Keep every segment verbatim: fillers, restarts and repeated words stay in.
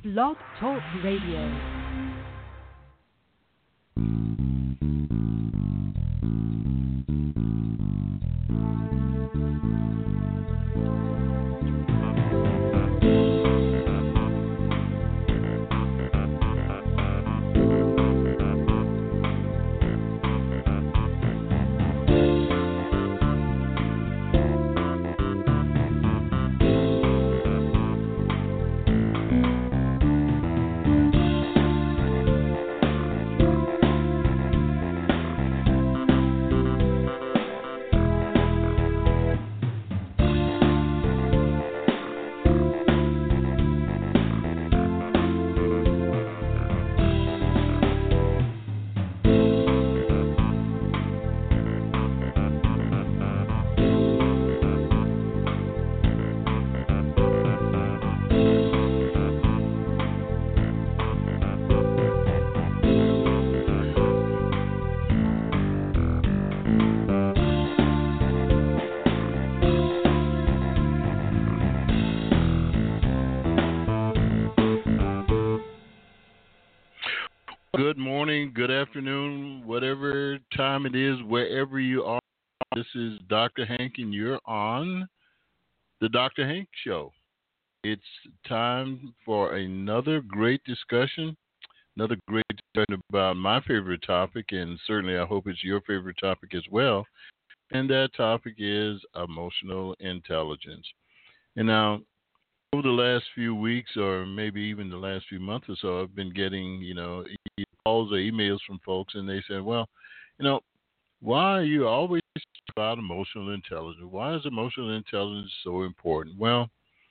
Blog Talk Radio. Good morning, good afternoon, whatever time it is, wherever you are. This is Doctor Hank, and you're on the Doctor Hank Show. It's time for another great discussion, another great discussion about my favorite topic, and certainly I hope it's your favorite topic as well. And that topic is emotional intelligence. And now, over the last few weeks, or maybe even the last few months or so, I've been getting, you know, e- calls or emails from folks, and they said, well, you know, why are you always about emotional intelligence? Why is emotional intelligence so important? Well,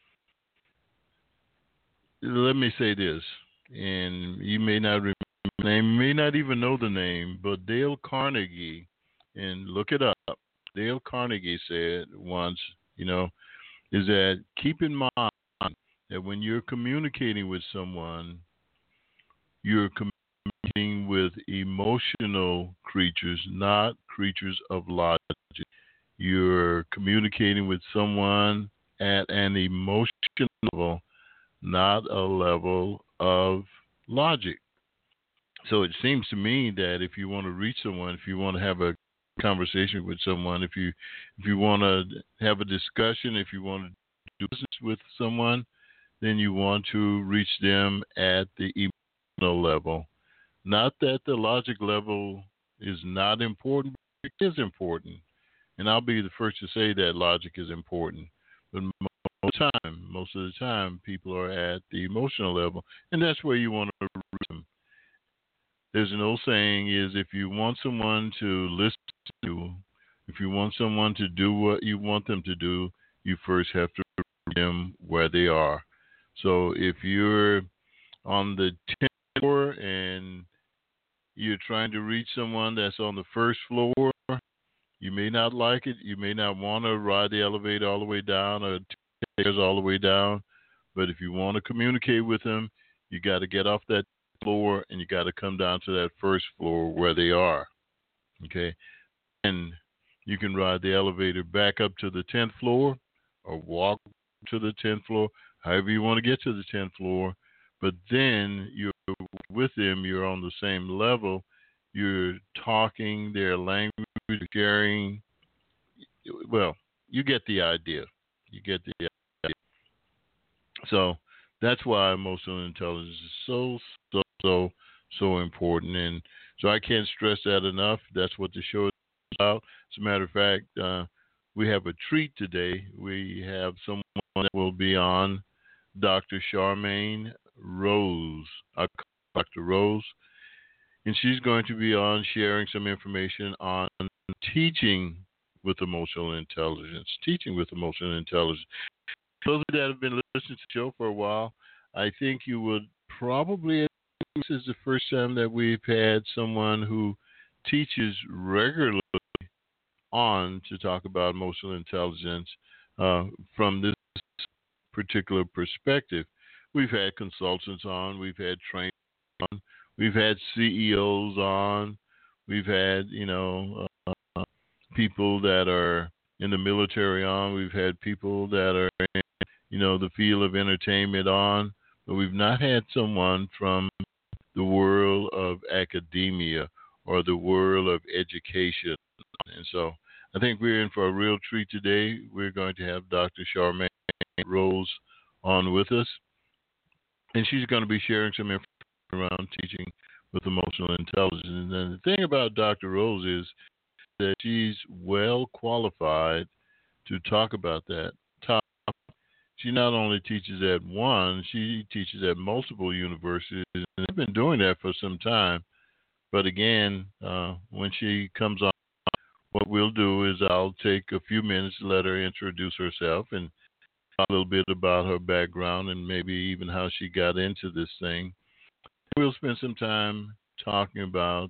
let me say this, and you may not remember the name, you may not even know the name, but Dale Carnegie, and look it up, Dale Carnegie said once, you know, is that keep in mind that when you're communicating with someone, you're communicating with emotional creatures, not creatures of logic. You're communicating with someone at an emotional level, not a level of logic. So it seems to me that if you want to reach someone, if you want to have a conversation with someone, if you if you want to have a discussion, if you want to do business with someone, then you want to reach them at the emotional level. Not that the logic level is not important, it is important. And I'll be the first to say that logic is important. But most of the time, most of the time, people are at the emotional level, and that's where you want to reach them. There's an old saying is if you want someone to listen to you, if you want someone to do what you want them to do, you first have to reach them where they are. So if you're on the tenth floor and you're trying to reach someone that's on the first floor, you may not like it. You may not want to ride the elevator all the way down or take stairs all the way down. But if you want to communicate with them, you got to get off that floor and you got to come down to that first floor where they are. Okay? And you can ride the elevator back up to the tenth floor or walk to the tenth floor, however you want to get to the tenth floor. But then you're with them, you're on the same level, you're talking their language, sharing. Well, you get the idea. You get the idea. So that's why emotional intelligence is so, so, so, so important. And so I can't stress that enough. That's what the show is about. As a matter of fact, uh, we have a treat today. We have someone that will be on, Doctor Charmaine Rose, Doctor Rose, and she's going to be on sharing some information on teaching with emotional intelligence. Teaching with emotional intelligence. Those that have been listening to the show for a while, I think you would probably, this is the first time that we've had someone who teaches regularly on to talk about emotional intelligence uh, from this particular perspective. We've had consultants on, we've had trainers on, we've had C E Os on, we've had, you know, uh, people that are in the military on, we've had people that are in, you know, the field of entertainment on, but we've not had someone from the world of academia or the world of education. And so I think we're in for a real treat today. We're going to have Doctor Charmaine Rose on with us, and she's going to be sharing some information around teaching with emotional intelligence. And the thing about Doctor Rose is that she's well qualified to talk about that topic. She not only teaches at one, she teaches at multiple universities, and they've been doing that for some time. But again, uh, when she comes on, what we'll do is I'll take a few minutes to let her introduce herself and talk a little bit about her background and maybe even how she got into this thing. We'll spend some time talking about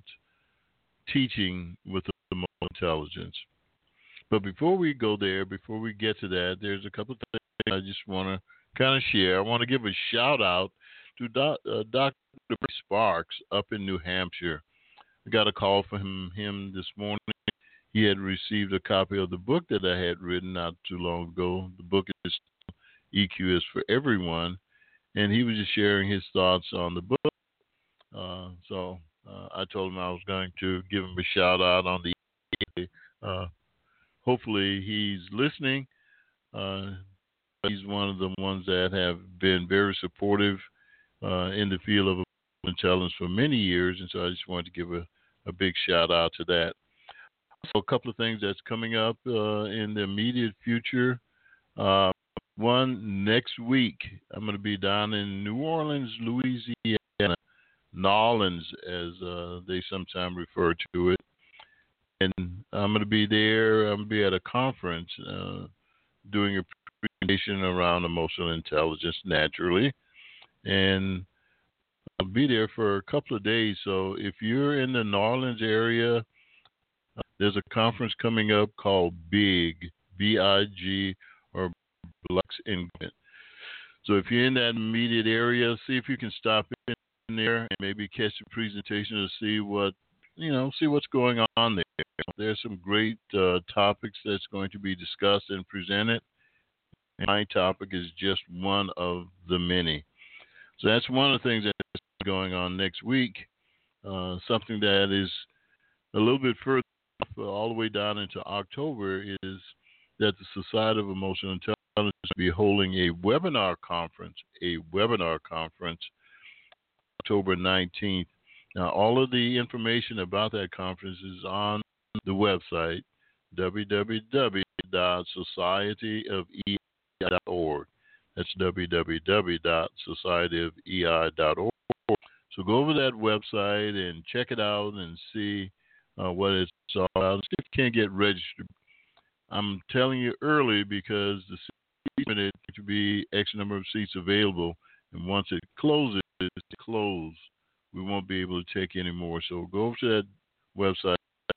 teaching with emotional intelligence. But before we go there, before we get to that, there's a couple of things I just want to kind of share. I want to give a shout out to doc, uh, Doctor Sparks up in New Hampshire. I got a call from him this morning. He had received a copy of the book that I had written not too long ago. The book is E Q is for Everyone, and he was just sharing his thoughts on the book. Uh, so uh, I told him I was going to give him a shout out on the. Uh, hopefully he's listening. Uh, he's one of the ones that have been very supportive uh, in the field of intelligence for many years, and so I just wanted to give a, a big shout out to that. So a couple of things that's coming up uh, in the immediate future. Uh, one, next week, I'm going to be down in New Orleans, Louisiana, Nolans, as uh, they sometimes refer to it. And I'm going to be there. I'm going to be at a conference uh, doing a presentation around emotional intelligence, naturally. And I'll be there for a couple of days. So if you're in the New Orleans area, there's a conference coming up called BIG, B I G, or Blacks in Government. So if you're in that immediate area, see if you can stop in there and maybe catch the presentation to see what, you know, see what's going on there. There's some great uh, topics that's going to be discussed and presented. And my topic is just one of the many. So that's one of the things that's going on next week. Uh, something that is a little bit further all the way down into October is that the Society of Emotional Intelligence will be holding a webinar conference, a webinar conference, October nineteenth. Now, all of the information about that conference is on the website, w w w dot society of e i dot org. That's w w w dot society of e i dot org. So go over that website and check it out and see uh, what it's all about. See if you can't get registered. I'm telling you early because the seats are limited to be X number of seats available, and once it closes, it's closed. We won't be able to take any more. So go over to that website,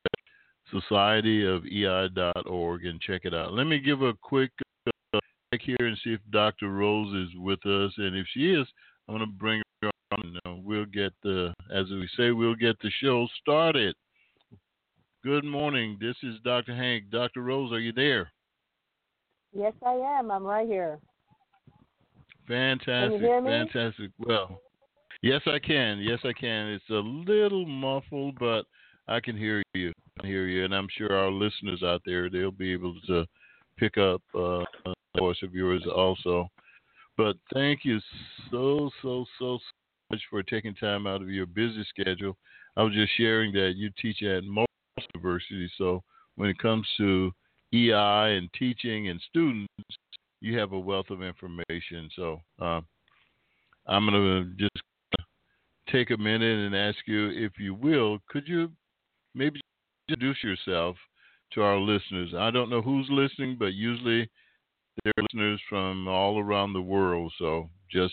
society of e i dot org, and check it out. Let me give a quick uh, check here and see if Doctor Rose is with us, and if she is, I'm going to bring her on. Uh, we'll get the, as we say, we'll get the show started. Good morning. This is Doctor Hank. Doctor Rose, are you there? Yes, I am. I'm right here. Fantastic. Can you hear me? Fantastic. Well, yes, I can. Yes, I can. It's a little muffled, but I can hear you. I can hear you, and I'm sure our listeners out there, they'll be able to pick up uh, a voice of yours also. But thank you so, so, so, so much for taking time out of your busy schedule. I was just sharing that you teach at most universities, so when it comes to E I and teaching and students, you have a wealth of information. So uh, I'm going to just take a minute and ask you, if you will, could you maybe introduce yourself to our listeners? I don't know who's listening, but usually they're listeners from all around the world. So just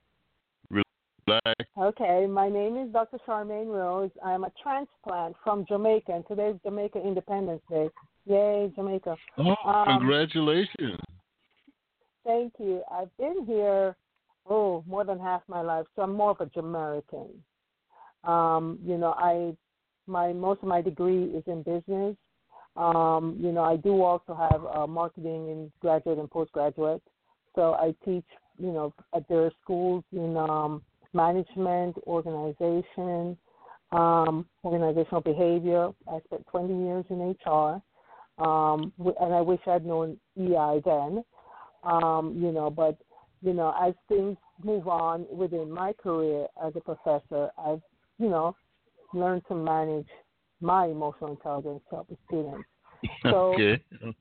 relax. Okay, my name is Doctor Charmaine Rose. I'm a transplant from Jamaica, and today is Jamaica Independence Day. Yay, Jamaica. Oh, um, congratulations. Thank you. I've been here, oh, more than half my life, so I'm more of a Jamaican. Um, you know, I, my most of my degree is in business. Um, you know, I do also have uh, marketing in graduate and postgraduate. So I teach, you know, at their schools in uh, um, management, organization, um, organizational behavior. I spent twenty years in H R, um, and I wish I'd known E I then. Um, you know, but you know, as things move on within my career as a professor, I've you know learned to manage my emotional intelligence to help the students. So okay.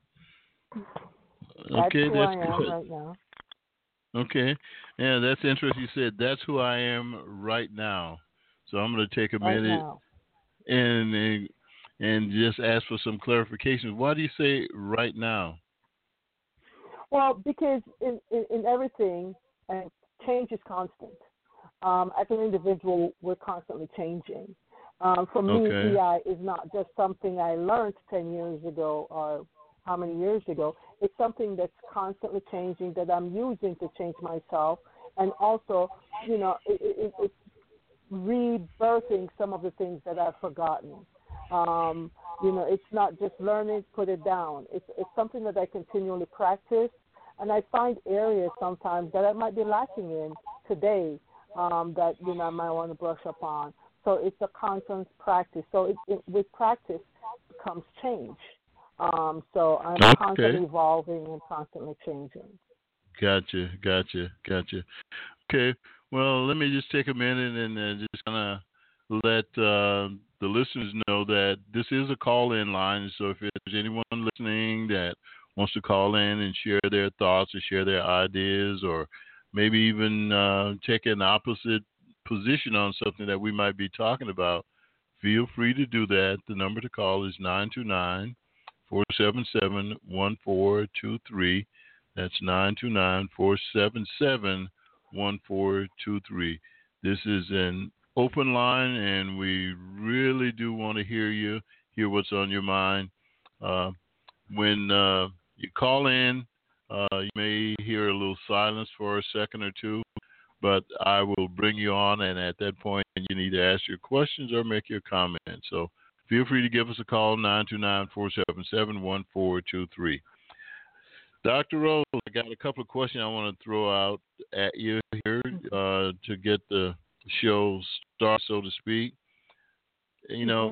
that's Okay, who that's I am good. right now. Okay. Yeah, that's interesting. You said that's who I am right now. So I'm going to take a Right minute now. and and and just ask for some clarification. Why do you say right now? Well, because in, in, in everything, and change is constant. Um, as an individual, we're constantly changing. Um, for me, Okay. E I is not just something I learned ten years ago or how many years ago. It's something that's constantly changing that I'm using to change myself. And also, you know, it, it, it's rebirthing some of the things that I've forgotten. Um, you know, it's not just learn it, put it down. It's, it's something that I continually practice. And I find areas sometimes that I might be lacking in today um, that, you know, I might want to brush up on. So it's a constant practice. So it, it, with practice comes change. Um, so I'm Okay. constantly evolving and constantly changing. Gotcha. Gotcha. Gotcha. Okay. Well, let me just take a minute and uh, just kind of let uh, the listeners know that this is a call-in line. So if there's anyone listening that wants to call in and share their thoughts or share their ideas or maybe even uh, take an opposite position on something that we might be talking about, feel free to do that. The number to call is nine two nine, four seven seven, one four two three. That's nine two nine, four seven seven, one four two three. This is an open line, and we really do want to hear you, hear what's on your mind. Uh, when uh, you call in, uh, you may hear a little silence for a second or two, but I will bring you on, and at that point, you need to ask your questions or make your comments. So feel free to give us a call, nine two nine, four seven seven, one four two three. Doctor Rose, I got a couple of questions I want to throw out at you here uh, to get the show started, so to speak. You know,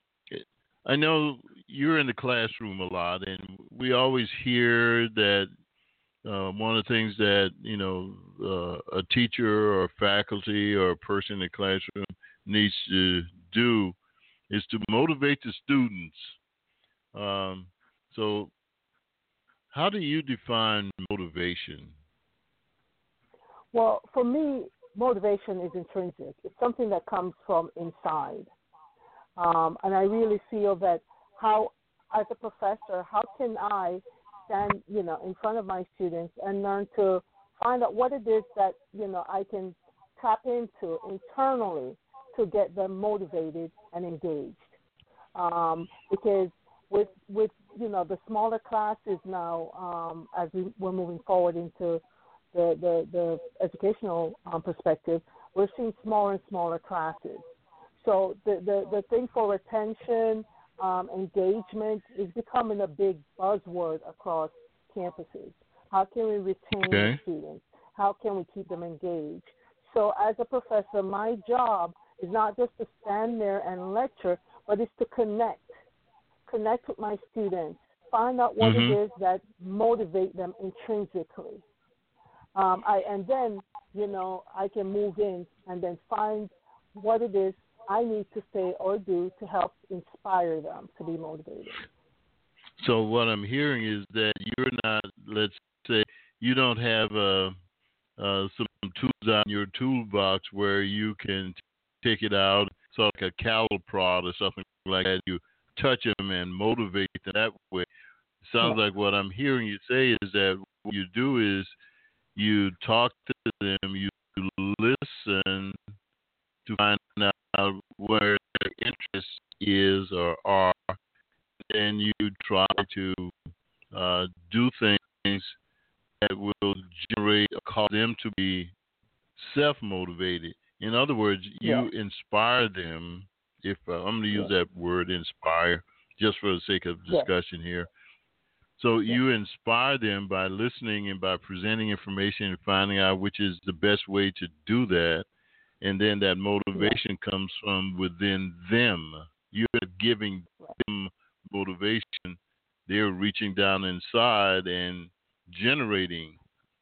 I know you're in the classroom a lot, and we always hear that uh, one of the things that, you know, uh, a teacher or faculty or a person in the classroom needs to do is to motivate the students. Um, so how do you define motivation? Well, for me, motivation is intrinsic. It's something that comes from inside. Um, and I really feel that how, as a professor, how can I stand, you know, in front of my students and learn to find out what it is that, you know, I can tap into internally to get them motivated and engaged. Um, because with, with, you know, the smaller classes now, um, as we, we're moving forward into the, the, the educational um, perspective, we're seeing smaller and smaller classes. So the, the, the thing for retention, um, engagement is becoming a big buzzword across campuses. How can we retain Okay. the students? How can we keep them engaged? So as a professor, my job is not just to stand there and lecture, but it's to connect, connect with my students, find out what Mm-hmm. it is that motivate them intrinsically. Um, I, and then, you know, I can move in and then find what it is I need to say or do to help inspire them to be motivated. So what I'm hearing is that you're not, let's say, you don't have uh, uh, some tools out in your toolbox where you can take it out, sort of like a cattle prod or something like that. You touch them and motivate them that way. It sounds Yeah. like what I'm hearing you say is that what you do is you talk to them, you listen to find out where their interest is or are, and you try to uh, do things that will generate or cause them to be self-motivated. In other words, Yeah. you inspire them. If uh, I'm going to use Yeah. that word, inspire, just for the sake of Yeah. discussion here. So Yes. you inspire them by listening and by presenting information and finding out which is the best way to do that. And then that Yes. motivation comes from within them. You're giving Right. them motivation. They're reaching down inside and generating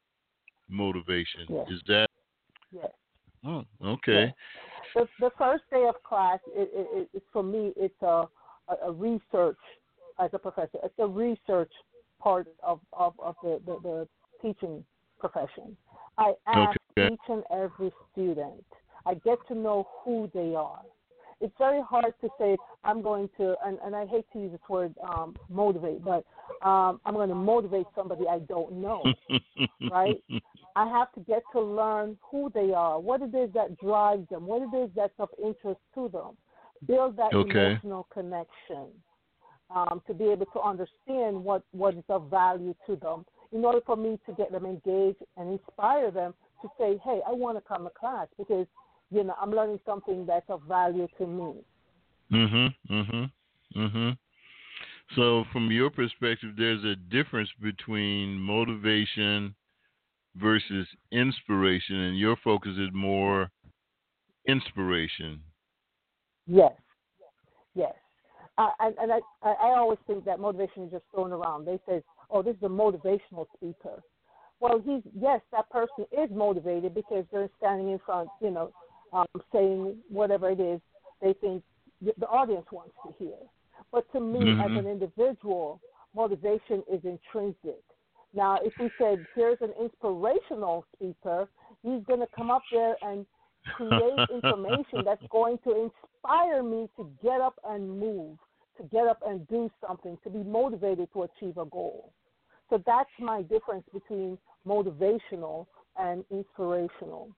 motivation. Yes. Is that? Yes. Oh, Yes. okay. The the first day of class, it, it, it, it's for me, it's a, a, a research as a professor. It's a research part of, of, of the, the, the teaching profession. I ask Okay. each and every student. I get to know who they are. It's very hard to say I'm going to, and, and I hate to use this word um, motivate, but um, I'm going to motivate somebody I don't know, right? I have to get to learn who they are, what it is that drives them, what it is that's of interest to them, build that Okay. emotional connection um, to be able to understand what, what is of value to them in order for me to get them engaged and inspire them to say, hey, I want to come to class because, you know, I'm learning something that's of value to me. Mhm. Mhm. Mhm. So, from your perspective, there's a difference between motivation versus inspiration, and your focus is more inspiration. Yes, yes. Uh, and and I, I I always think that motivation is just thrown around. They say, oh, this is a motivational speaker. Well, he's, yes, that person is motivated because they're standing in front, you know, um, saying whatever it is they think the audience wants to hear. But to me, as Mhm. an individual, motivation is intrinsic. Now, if we said, here's an inspirational speaker, he's going to come up there and create information that's going to inspire me to get up and move, to get up and do something, to be motivated to achieve a goal. So that's my difference between motivational and inspirational.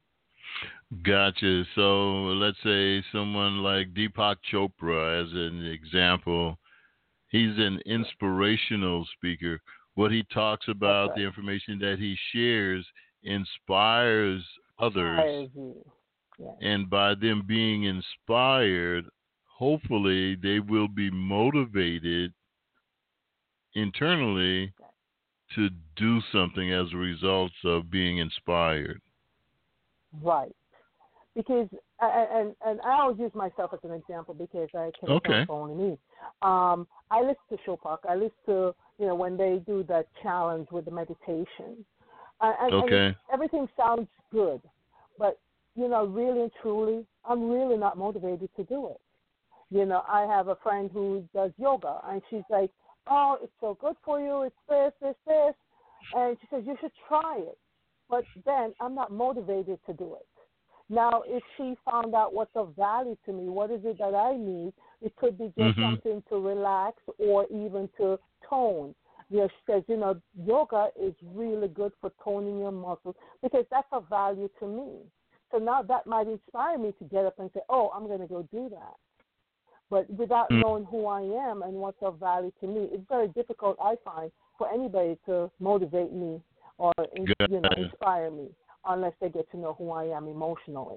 Gotcha. So, let's say someone like Deepak Chopra, as an example, he's an inspirational speaker. What he talks That's about, right. the information that he shares, inspires others. Inspires you. Yes. And by them being inspired, hopefully they will be motivated internally to do something as a result of being inspired. Right. Because and and I always use myself as an example because I can account Okay. for only me. Um, I listen to Chopra. I listen to you know when they do that challenge with the meditation, uh, and, and it, Okay. everything sounds good, but you know really and truly, I'm really not motivated to do it. You know, I have a friend who does yoga, and she's like, "Oh, it's so good for you. It's this, this, this," and she says you should try it. But then I'm not motivated to do it. Now, if she found out what's of value to me, what is it that I need, it could be just Mhm. something to relax or even to tone. You know, she says, you know, yoga is really good for toning your muscles because that's of value to me. So now that might inspire me to get up and say, oh, I'm going to go do that. But without Mm. knowing who I am and what's of value to me, it's very difficult, I find, for anybody to motivate me or you know Gotcha. inspire me unless they get to know who I am emotionally.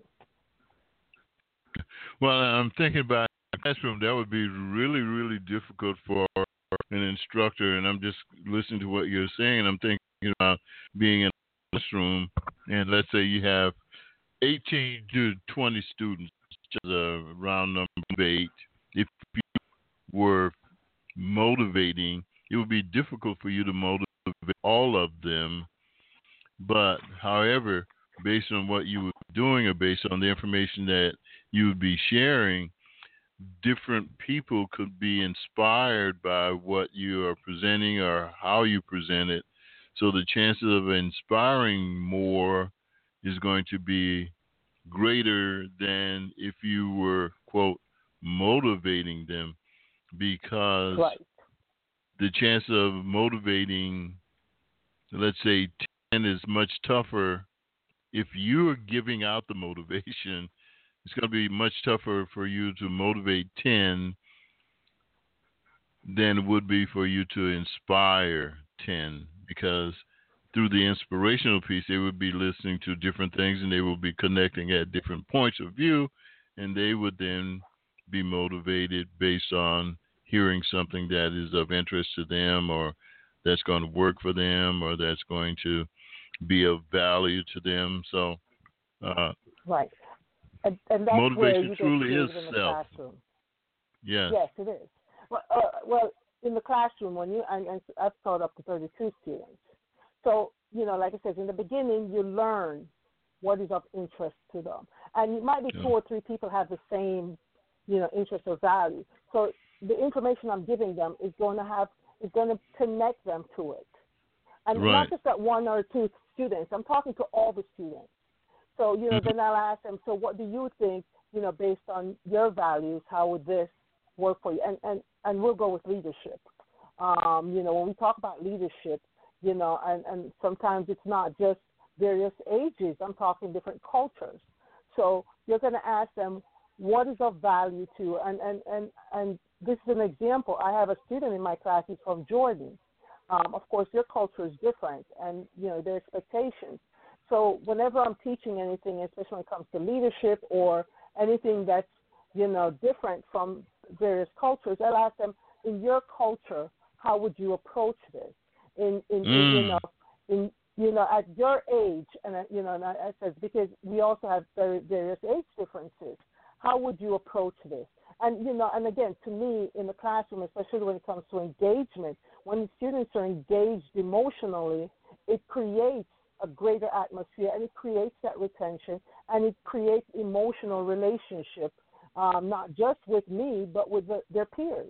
Well, I'm thinking about a classroom. That would be really, really difficult for an instructor. And I'm just listening to what you're saying. And I'm thinking about being in a classroom, and let's say you have eighteen to twenty students, just a round number of eight. If you were motivating, it would be difficult for you to motivate all of them. But, however, based on what you were doing or based on the information that you would be sharing, different people could be inspired by what you are presenting or how you present it. So the chances of inspiring more is going to be greater than if you were, quote, motivating them, because Right. the chance of motivating, let's say, ten is much tougher. If you're giving out the motivation, it's going to be much tougher for you to motivate ten than it would be for you to inspire ten, because through the inspirational piece, they would be listening to different things and they will be connecting at different points of view, and they would then be motivated based on hearing something that is of interest to them or that's going to work for them or that's going to be of value to them. So, uh, right, and, and that's where motivation you get truly is creative in the self. classroom. Yes. Yes, it is. Well, uh, well, in the classroom, when you and, and I've taught up to thirty-two students. So, you know, like I said, in the beginning, you learn what is of interest to them, and it might be Yeah. two or three people have the same, you know, interest or value. So the information I'm giving them is going to have is going to connect them to it, and Right. not just that one or two students. I'm talking to all the students. So, you know, Mm-hmm. then I'll ask them, so what do you think, you know, based on your values, how would this work for you? And and, and we'll go with leadership. Um, you know, when we talk about leadership, you know, and, and sometimes it's not just various ages. I'm talking different cultures. So you're going to ask them, what is of value to you? And, and, and, and this is an example. I have a student in my class, he's from Jordan. Um, of course, their culture is different and, you know, their expectations. So whenever I'm teaching anything, especially when it comes to leadership or anything that's, you know, different from various cultures, I'll ask them, in your culture, how would you approach this? In, in, Mm. in you know, in, you know, at your age, and, you know, and I, I said, because we also have very, various age differences, how would you approach this? And, you know, and again, to me, in the classroom, especially when it comes to engagement, when the students are engaged emotionally, it creates a greater atmosphere, and it creates that retention, and it creates emotional relationship, um, not just with me, but with the, their peers.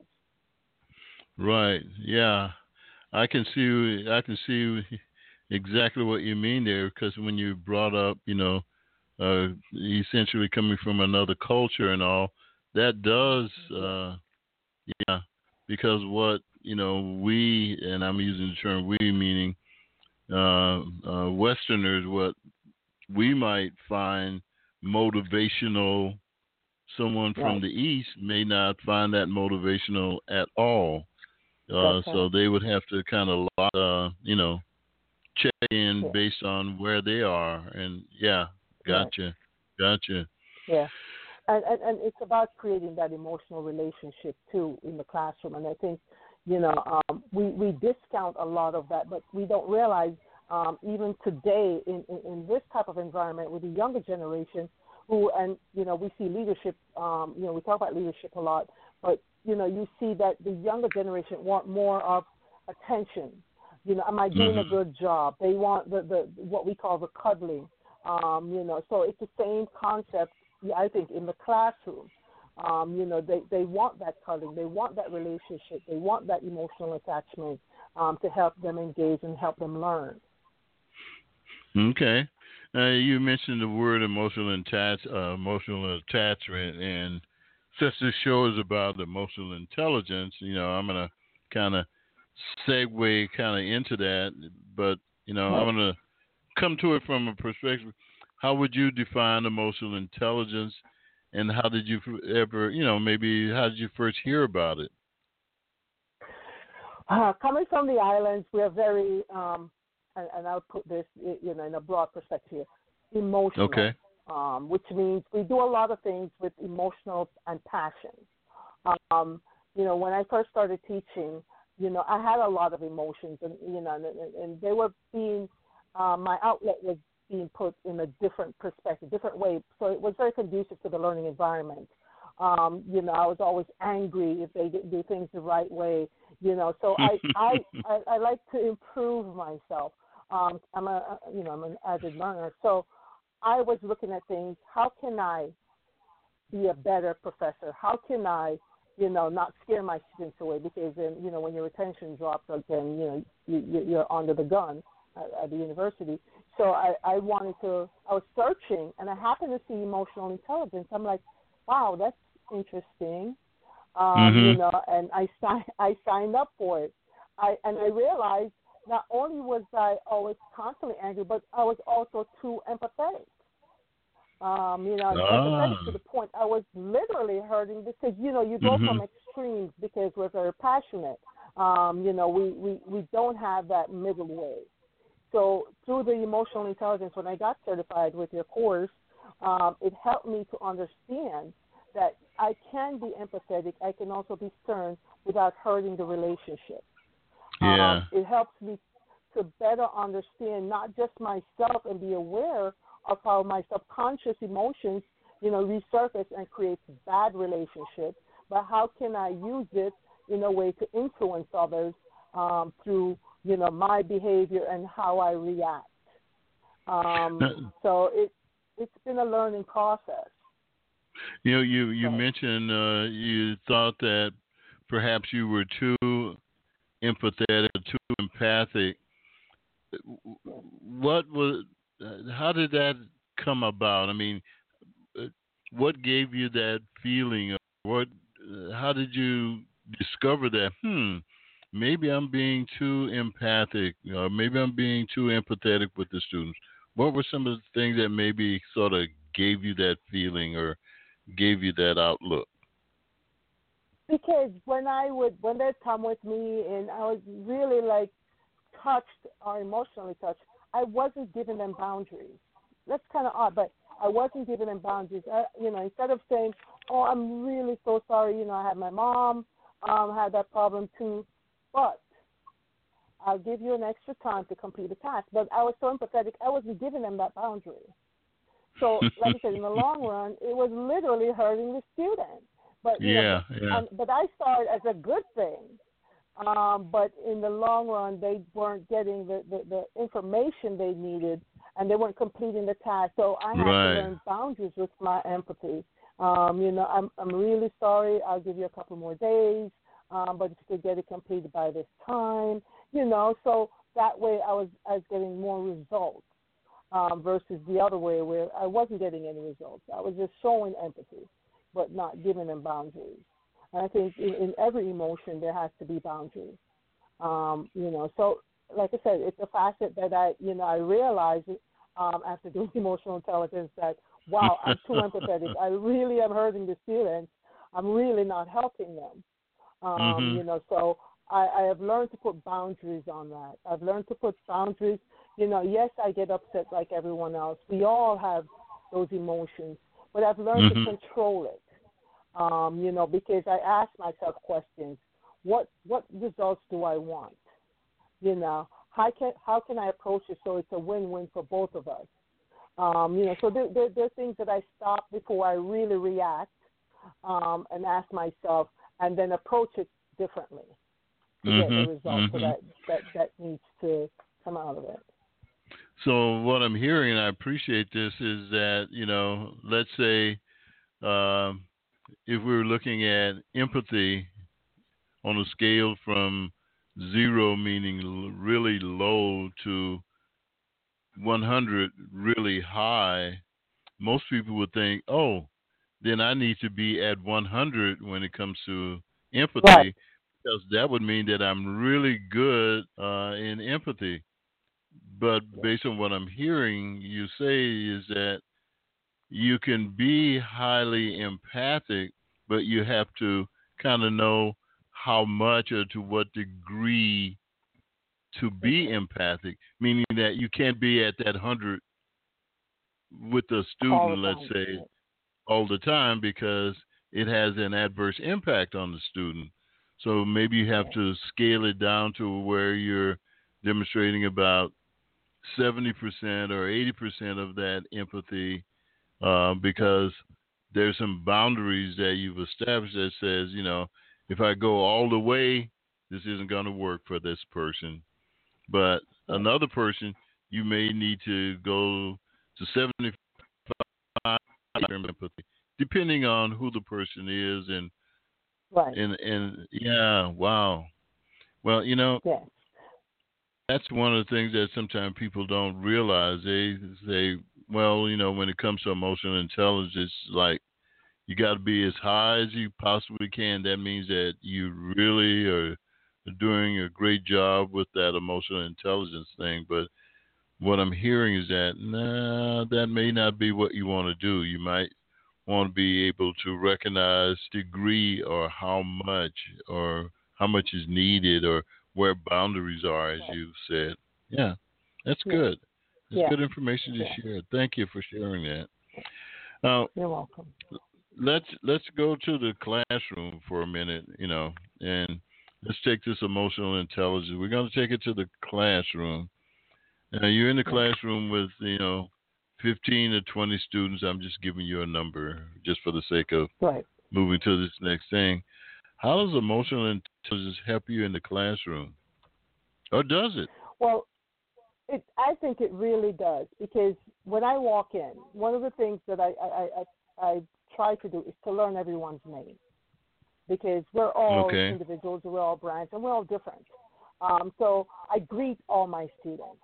Right. Yeah. I can see. I can see exactly what you mean there, because when you brought up, you know, uh, essentially coming from another culture and all, that does, uh, yeah, because what, you know, we, and I'm using the term we, meaning uh, uh, Westerners, what we might find motivational, someone from Right. the East may not find that motivational at all. Uh, That's so right. they would have to kind of, uh, you know, check in Yeah. based on where they are. And yeah, Right. gotcha, gotcha. Yeah. And, and and it's about creating that emotional relationship too in the classroom. And I think, you know, um, we we discount a lot of that, but we don't realize um, even today in, in in this type of environment with the younger generation, who and you know we see leadership. Um, you know, we talk about leadership a lot, but you know you see that the younger generation want more of attention. You know, am I doing a Mm-hmm. good job? They want the the what we call the cuddling. Um, you know, so it's the same concept. I think in the classroom, um, you know, they, they want that cuddling, they want that relationship, they want that emotional attachment um, to help them engage and help them learn. Okay. Uh, you mentioned the word emotional attach, uh, emotional attachment, and since this show is about emotional intelligence, you know, I'm gonna kind of segue kind of into that, but you know, I'm Right. gonna come to it from a perspective. How would you define emotional intelligence, and how did you ever, you know, maybe how did you first hear about it? Uh, coming from the islands, we are very, um, and, and I'll put this, you know, in a broad perspective, emotional, Okay. um, which means we do a lot of things with emotional and passion. Um, you know, when I first started teaching, you know, I had a lot of emotions, and you know, and, and, and they were being, uh, my outlet was being put in a different perspective, different way. So it was very conducive to the learning environment. Um, you know, I was always angry if they didn't do things the right way. You know, so I I, I, I like to improve myself. Um, I'm a you know I'm an avid learner, so I was looking at things. How can I be a better professor? How can I, you know, not scare my students away? Because then, you know, when your retention drops, again, you know, you, you're under the gun at, at the university. So I, I wanted to, I was searching, and I happened to see emotional intelligence. I'm like, wow, that's interesting. Um, you Mm-hmm. know, and I signed, I signed up for it. I and I realized not only was I always constantly angry, but I was also too empathetic. Um, you know, Ah. empathetic to the point I was literally hurting because, you know, you go Mm-hmm. from extremes because we're very passionate. Um, you know, we, we, we don't have that middle way. So through the emotional intelligence, when I got certified with your course, um, it helped me to understand that I can be empathetic. I can also be stern without hurting the relationship. Yeah. Um, it helps me to better understand not just myself and be aware of how my subconscious emotions, you know, resurface and create bad relationships, but how can I use it in a way to influence others um, through, you know, my behavior and how I react. Um, so it, it's been a learning process. You know, you, you Right. mentioned uh, you thought that perhaps you were too empathetic, too empathic. What was? uh, How did that come about? I mean, uh, what gave you that feeling? Or what? Uh, how did you discover that? Hmm, maybe I'm being too empathic, or maybe I'm being too empathetic with the students. What were some of the things that maybe sort of gave you that feeling or gave you that outlook? Because when I would, when they'd come with me and I was really like touched or emotionally touched, I wasn't giving them boundaries. That's kind of odd, but I wasn't giving them boundaries. I, you know, instead of saying, "Oh, I'm really so sorry," you know, I had my mom um, had that problem too, but I'll give you an extra time to complete a task. But I was so empathetic, I wasn't giving them that boundary. So, like I said, in the long run, it was literally hurting the student. But you know, Yeah, but, yeah, um, but I saw it as a good thing. Um, but in the long run, they weren't getting the, the, the information they needed, and they weren't completing the task. So I had to right. learn boundaries with my empathy. Um, you know, I'm I'm really sorry. I'll give you a couple more days, um, but if you could get it completed by this time, you know, so that way I was I was getting more results um, versus the other way where I wasn't getting any results. I was just showing empathy, but not giving them boundaries. And I think in, in every emotion there has to be boundaries. Um, you know, so like I said, it's a facet that I, you know, I realized um, after doing emotional intelligence that, wow, I'm too empathetic. I really am hurting the students. I'm really not helping them. Um, Mhm. you know, so I, I have learned to put boundaries on that. I've learned to put boundaries. You know, yes, I get upset like everyone else. We all have those emotions, but I've learned to Mhm. control it. Um, you know, because I ask myself questions. What what results do I want? You know, how can how can I approach it so it's a win-win for both of us? Um, you know, so there, there, there are things that I stop before I really react um, and ask myself, and then approach it differently to get the Mhm. result so Mhm. that, that, that needs to come out of it. So what I'm hearing, and I appreciate this, is that you know, let's say um, if we were looking at empathy on a scale from zero, meaning l- really low, to one hundred, really high, most people would think, oh, then I need to be at one hundred when it comes to Right. empathy, because that would mean that I'm really good uh, in empathy. But Yes. based on what I'm hearing you say is that you can be highly empathic, but you have to kind of know how much or to what degree to be Mm-hmm. empathic, meaning that you can't be at that one hundred with a All the student, let's time. say, Yes. all the time because it has an adverse impact on the student. So maybe you have Yes. to scale it down to where you're demonstrating about seventy percent or eighty percent of that empathy uh, because there's some boundaries that you've established that says, you know, if I go all the way, this isn't going to work for this person. But Yes. another person, you may need to go to seventy-five empathy, depending on who the person is, and Right. and and yeah, wow. Well, you know, Yes. that's one of the things that sometimes people don't realize. They say, well, you know, when it comes to emotional intelligence, like you got to be as high as you possibly can. That means that you really are doing a great job with that emotional intelligence thing. But what I'm hearing is that, nah, that may not be what you want to do. You might want to be able to recognize degree or how much or how much is needed or where boundaries are, as Right. you said. Yeah, that's Yes. good. That's Yeah. good information to Yeah. share. Thank you for sharing that. Now, You're welcome. let's let's go to the classroom for a minute, you know, and let's take this emotional intelligence. We're going to take it to the classroom. Now, you're in the classroom with, you know, fifteen to twenty students. I'm just giving you a number just for the sake of right. moving to this next thing. How does emotional intelligence help you in the classroom? Or does it? Well, it, I think it really does, because when I walk in, one of the things that I, I, I, I try to do is to learn everyone's name, because we're all okay. individuals, we're all brands, and we're all different. Um, so I greet all my students.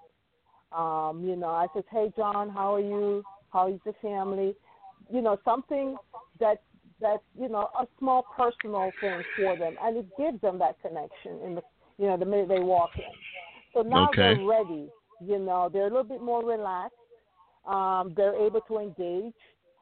Um, you know, I said, hey, John, how are you? How is the family? You know, something that, that, you know, a small personal thing for them, and it gives them that connection in the, you know, the minute they walk in. So now okay. they're ready. You know, they're a little bit more relaxed. Um, they're able to engage.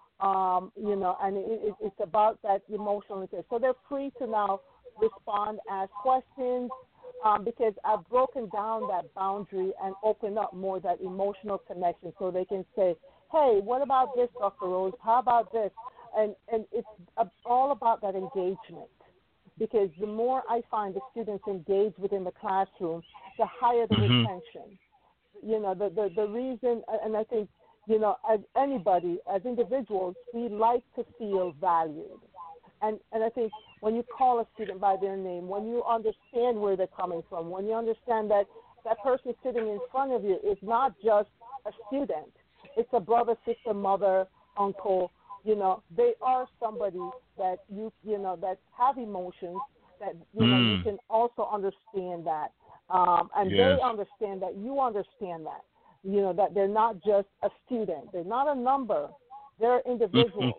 Um, you know, and it, it, it's about that emotional intelligence. So they're free to now respond, ask questions, um, because I've broken down that boundary and opened up more that emotional connection, so they can say, hey, what about this, Doctor Rose? How about this? And, and it's all about that engagement, because the more I find the students engage within the classroom, the higher the mm-hmm. retention. You know, the, the, the reason, and I think, you know, as anybody, as individuals, we like to feel valued. And and I think when you call a student by their name, when you understand where they're coming from, when you understand that that person sitting in front of you is not just a student, it's a brother, sister, mother, uncle, you know, they are somebody that you, you know, that have emotions, that, you know, mm. you can also understand that. Um, and yes. they understand that you understand that. You know, that they're not just a student. They're not a number. They're individuals.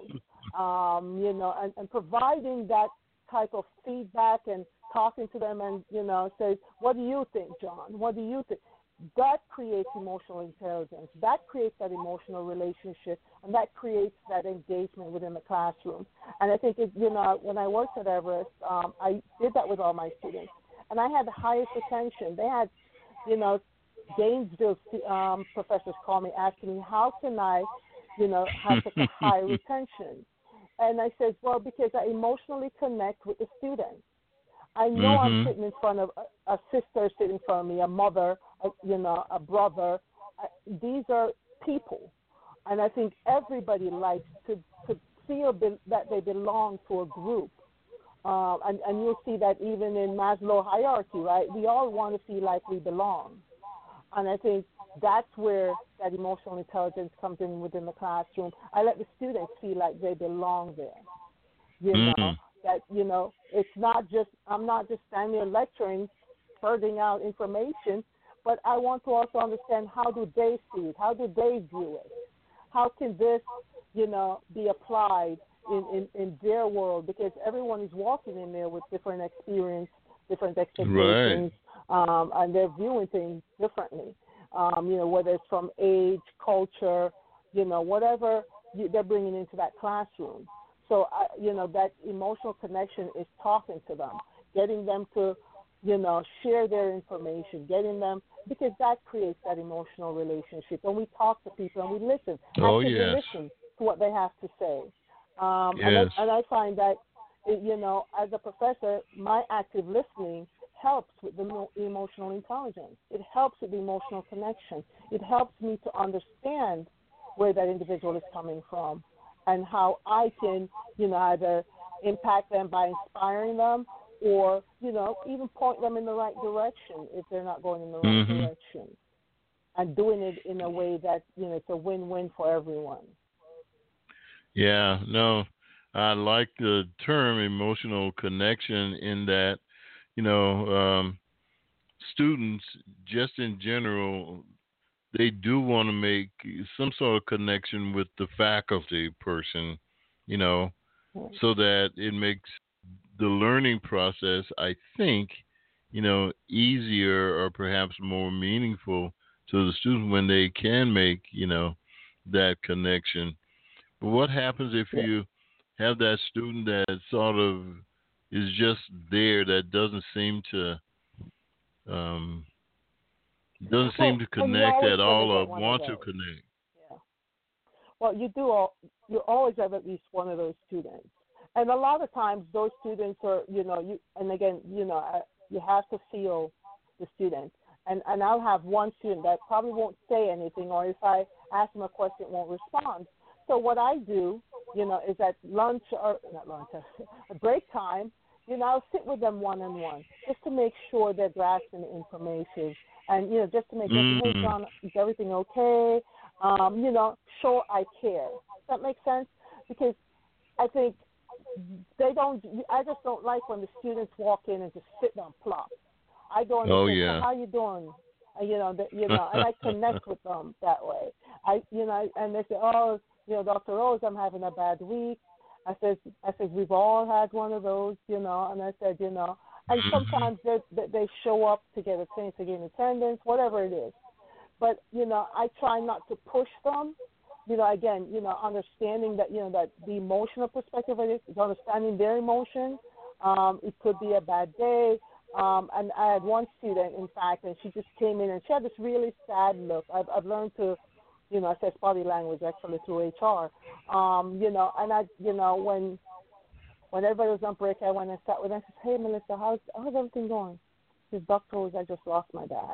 um, you know, and, and providing that type of feedback and talking to them and, you know, say, what do you think, John? What do you think? That creates emotional intelligence. That creates that emotional relationship, and that creates that engagement within the classroom. And I think, it, you know, when I worked at Everest, um, I did that with all my students. And I had the highest retention. They had, you know, Gainesville um, professors call me asking me, how can I, you know, have such a high retention? And I said, well, because I emotionally connect with the students. I know mm-hmm. I'm sitting in front of a, a sister sitting in front of me, a mother, a, you know, a brother. I, these are people. And I think everybody likes to, to feel be, that they belong to a group. Um, and, and you'll see that even in Maslow hierarchy, right? We all want to feel like we belong. And I think that's where that emotional intelligence comes in within the classroom. I let the students feel like they belong there. You mm. know, that, you know, it's not just, I'm not just standing there lecturing, spurting out information, but I want to also understand, how do they see it? How do they view it? How can this, you know, be applied in, in, in their world? Because everyone is walking in there with different experience, different expectations, right. um, and they're viewing things differently. Um, you know, whether it's from age, culture, you know, whatever you, they're bringing into that classroom. So, uh, you know, that emotional connection is talking to them, getting them to, you know, share their information, getting them, because that creates that emotional relationship. And we talk to people and we listen, oh, actively yes. listen to what they have to say. Um, yes. and, I, and I find that, it, you know, as a professor, my active listening helps with the emotional intelligence. It helps with the emotional connection. It helps me to understand where that individual is coming from and how I can, you know, either impact them by inspiring them or, you know, even point them in the right direction if they're not going in the right mm-hmm. direction, and doing it in a way that, you know, it's a win-win for everyone. Yeah, no, I like the term emotional connection in that, you know, um, students just in general, they do want to make some sort of connection with the faculty person, you know, so that it makes the learning process, I think, you know, easier or perhaps more meaningful to the student when they can make, you know, that connection. But what happens if Yeah. you have that student that sort of is just there, that doesn't seem to um, doesn't Well, seem to and you're connect always at going to all or get one of want to those. connect? Yeah. Well, you do. All, you always have at least one of those students, and a lot of times those students are, you know, you. And again, you know, I, You have to feel the student. And and I'll have one student that probably won't say anything, or if I ask them a question, won't respond. So what I do, you know, is at lunch or not lunch, at break time, you know, I'll sit with them one on one just to make sure they're grasping the information, and you know, just to make sure, mm. hey John, is everything okay? Um, you know, sure I care. Does that make sense? Because I think they don't. I just don't like when the students walk in and just sit down plop. I go and Oh, say, yeah. how you doing? And, you know, the, you know, and I connect with them that way. I, you know, and they say, oh, you know, Doctor Rose, I'm having a bad week. I said, I said, we've all had one of those, you know. And I said, you know, and sometimes they they show up to get a chance to get attendance, whatever it is. But you know, I try not to push them. You know, again, you know, understanding that, you know, that the emotional perspective of it is understanding their emotion. Um, it could be a bad day. Um, and I had one student, in fact, and she just came in and she had this really sad look. I've, I've learned to, you know, assess body language actually through H R. Um, you know, and I, you know, when when everybody was on break, I went and sat with her and said, hey, Melissa, how's, how's everything going? She said, Doctor Rose, I just lost my dad.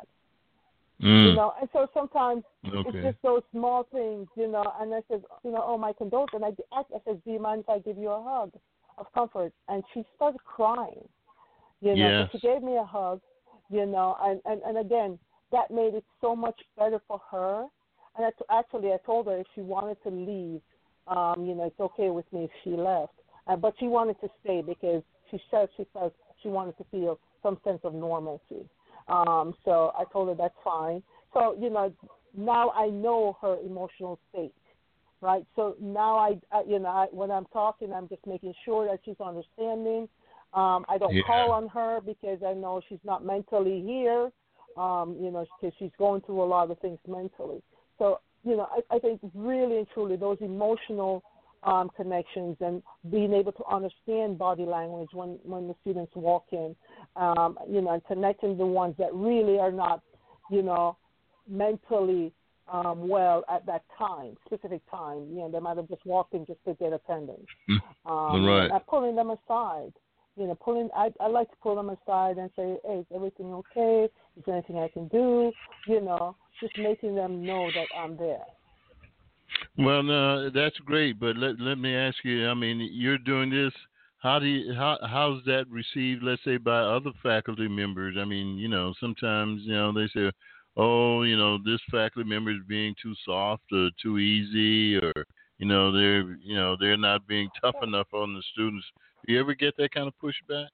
Mm. You know, and so sometimes Okay. it's just those small things, you know. And I said, you know, oh, my condolences. And I asked, I said, do you mind if I give you a hug of comfort? And she started crying, you know. Yes. So she gave me a hug, you know, and, and, and again, that made it so much better for her. And I t- actually, I told her if she wanted to leave, um, you know, it's okay with me if she left. Uh, but she wanted to stay because she said she felt she wanted to feel some sense of normalcy. Um, so I told her that's fine. So, you know, now I know her emotional state, right? So now I, I you know, I, when I'm talking, I'm just making sure that she's understanding. Um, I don't Yeah. call on her because I know she's not mentally here, um, you know, because she's going through a lot of things mentally. So, you know, I, I think really and truly those emotional um, connections and being able to understand body language when, when the students walk in, um, you know, and connecting the ones that really are not, you know, mentally um, well at that time, specific time. You know, they might have just walked in just to get attendance. Um, Right. and pulling them aside. You know, pulling. I, I like to pull them aside and say, "Hey, is everything okay? Is there anything I can do?" You know, just making them know that I'm there. Well, no, that's great, but let let me ask you. I mean, you're doing this. How do you, how how's that received? Let's say by other faculty members. I mean, you know, sometimes you know they say, oh, you know, this faculty member is being too soft or too easy, or you know, they're you know they're not being tough enough on the students. Do you ever get that kind of pushback?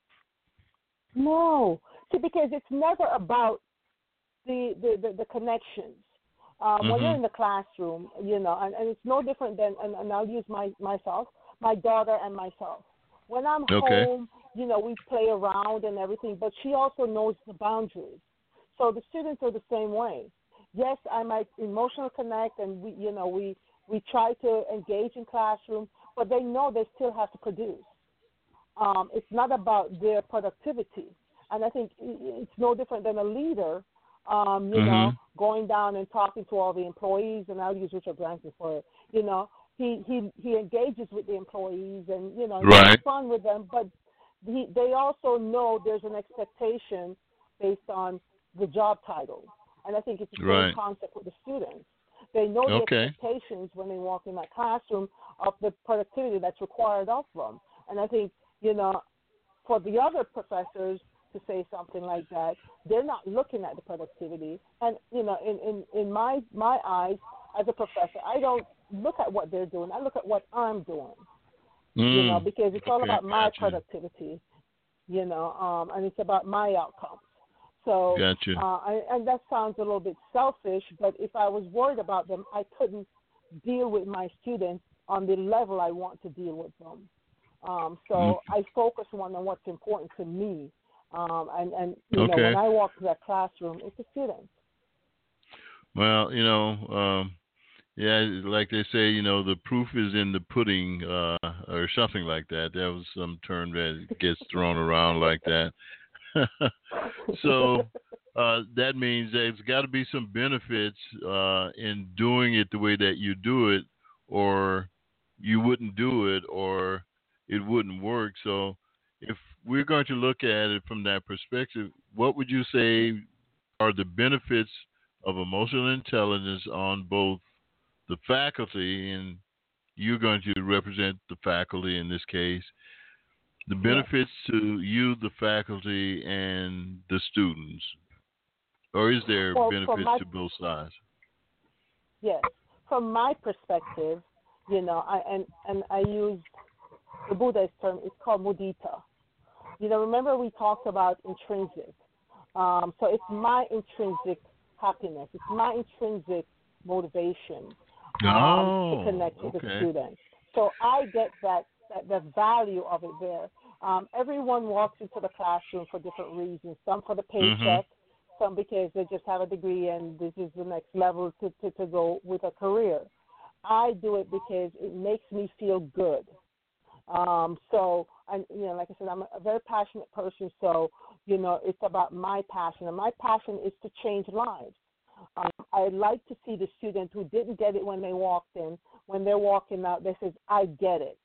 No, see, because it's never about the the, the, the connections. Um, when you're Mm-hmm. in the classroom, you know, and, and it's no different than, and, and I'll use my myself, my daughter and myself. When I'm Okay. home, you know, we play around and everything, but she also knows the boundaries. So the students are the same way. Yes, I might emotional connect, and we, you know, we we try to engage in classroom, but they know they still have to produce. Um, it's not about their productivity. And I think it's no different than a leader, um, you know, Mm-hmm. going down and talking to all the employees, and I'll use Richard Branson for it. You know, he, he, he engages with the employees and, you know, he has Right. fun with them, but he, they also know there's an expectation based on the job title. And I think it's the same Right. concept with the students. They know the Okay. expectations when they walk in that classroom of the productivity that's required of them. And I think, you know, for the other professors to say something like that, they're not looking at the productivity. And, you know, in, in, in my, my eyes as a professor, I don't look at what they're doing. I look at what I'm doing, you know, Mm. because it's all Okay. about my Gotcha. productivity, you know, um, and it's about my outcomes. So, Gotcha. uh, I, and that sounds a little bit selfish, but if I was worried about them, I couldn't deal with my students on the level I want to deal with them. Um, Mm. so I focus on what's important to me. Um, and, and, you know, when Okay. I walk to that classroom, it's the students. Well, you know, um, yeah, like they say, you know, the proof is in the pudding, uh, or something like that. That was some term that gets thrown around like that. So uh, that means there's got to be some benefits uh, in doing it the way that you do it, or you wouldn't do it, or it wouldn't work. So if we're going to look at it from that perspective, what would you say are the benefits of emotional intelligence on both the faculty, and you're going to represent the faculty in this case, the benefits yes. to you, the faculty, and the students? Or is there Well, from benefits my to both sides? yes, from my perspective, you know, I and and I use the Buddhist term. It's called mudita. You know, remember we talked about intrinsic. Um, so it's my intrinsic happiness. It's my intrinsic motivation um, Oh, to connect with okay. the student. So I get that, that the value of it there. Um, everyone walks into the classroom for different reasons. Some for the paycheck, Mm-hmm. some because they just have a degree and this is the next level to, to, to go with a career. I do it because it makes me feel good. Um, so, and you know, like I said, I'm a very passionate person. So, you know, it's about my passion, and my passion is to change lives. Um, I like to see the student who didn't get it when they walked in, when they're walking out, they says, "I get it."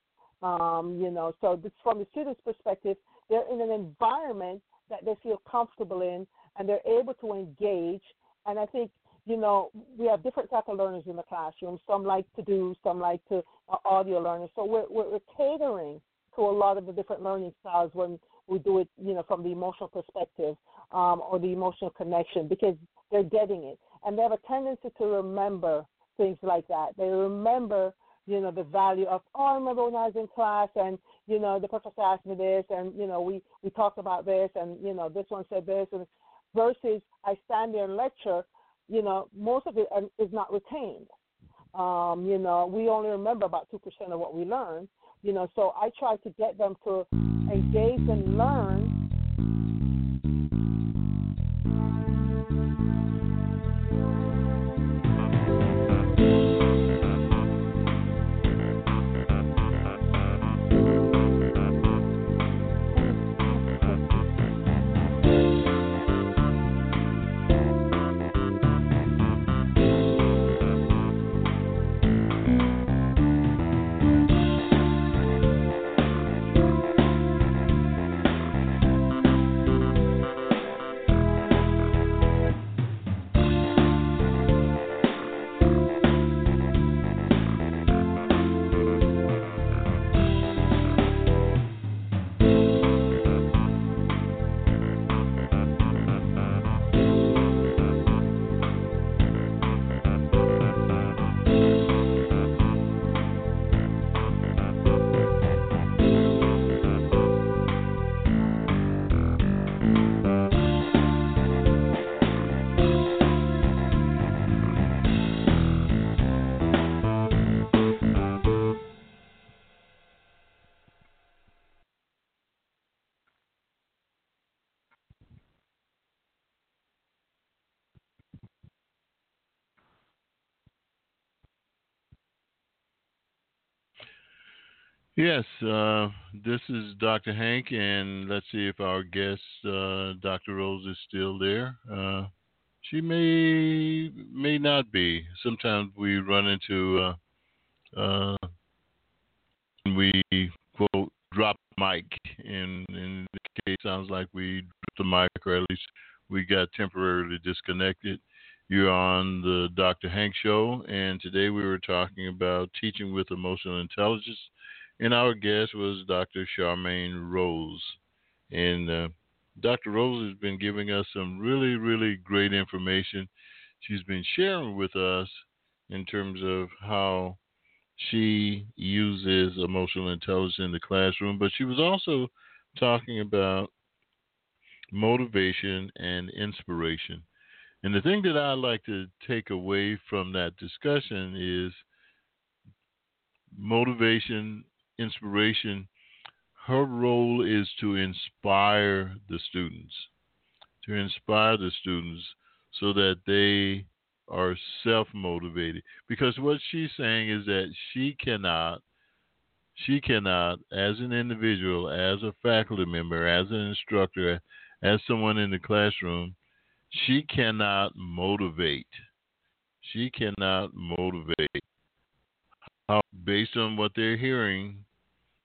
Um, you know, so this, from the student's perspective, they're in an environment that they feel comfortable in, and they're able to engage. And I think, you know, we have different types of learners in the classroom. Some like to do, some like to uh, audio learners. So we're, we're, we're catering to a lot of the different learning styles when we do it, you know, from the emotional perspective um, or the emotional connection, because they're getting it. And they have a tendency to remember things like that. They remember, you know, the value of, oh, I remember when I was in class and, you know, the professor asked me this and, you know, we, we talked about this and, you know, this one said this. And versus I stand there and lecture, you know, most of it is not retained. Um, you know, we only remember about two percent of what we learn, you know, so I try to get them to engage and learn. Yes, uh, this is Doctor Hank, and let's see if our guest, uh, Doctor Rose, is still there. Uh, she may may not be. Sometimes we run into uh, uh, we quote drop mic, and in this case, sounds like we dropped the mic, or at least we got temporarily disconnected. You're on the Doctor Hank Show, and today we were talking about teaching with emotional intelligence, and our guest was Doctor Charmaine Rose. And uh, Doctor Rose has been giving us some really, really great information. She's been sharing with us in terms of how she uses emotional intelligence in the classroom, but she was also talking about motivation and inspiration. And the thing that I like to take away from that discussion is motivation, inspiration. Her role is to inspire the students, to inspire the students so that they are self motivated. Because what she's saying is that she cannot She cannot, as an individual, as a faculty member, as an instructor, as someone in the classroom, she cannot motivate. She cannot motivate. How, based on what they're hearing,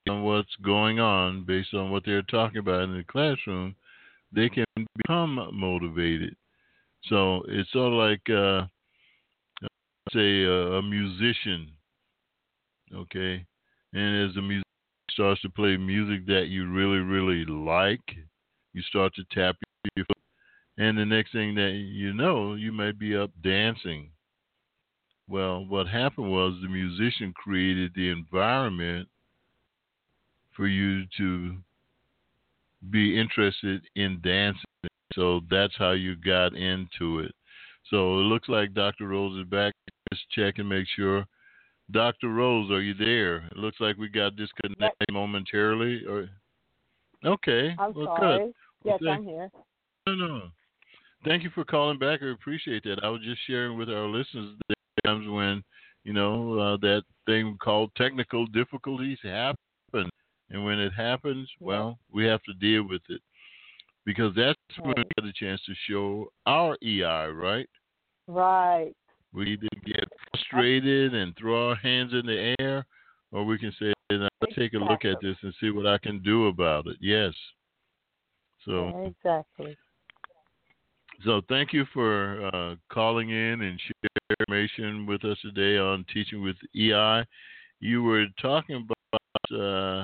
on what's going on, based on what they're talking about in the classroom, they can become motivated. So it's sort of like, uh, say, a, a musician, okay? And as the musician starts to play music that you really, really like, you start to tap your foot, and the next thing that you know, you might be up dancing. Well, what happened was the musician created the environment for you to be interested in dancing. So that's how you got into it. So it looks like Doctor Rose is back. Just check and make sure. Doctor Rose, are you there? It looks like we got disconnected Yes. momentarily. Or okay, I'm well, sorry. good. Yes, Well, thank, I'm here. no, no. Thank you for calling back. I appreciate that. I was just sharing with our listeners that there are times when, you know, uh, that thing called technical difficulties happen. And when it happens, Yes. well, we have to deal with it, because that's when we Right. get a chance to show our E I, right? Right. We either get frustrated and throw our hands in the air, or we can say, "Now, let's take a look at Exactly. this and see what I can do about it." Yes. So, Exactly. so thank you for uh, calling in and sharing information with us today on Teaching with E I. You were talking about uh,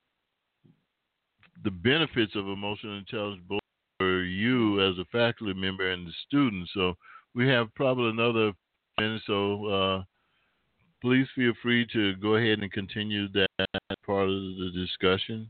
the benefits of emotional intelligence, both for you as a faculty member and the students. So we have probably another minute, so uh, please feel free to go ahead and continue that part of the discussion.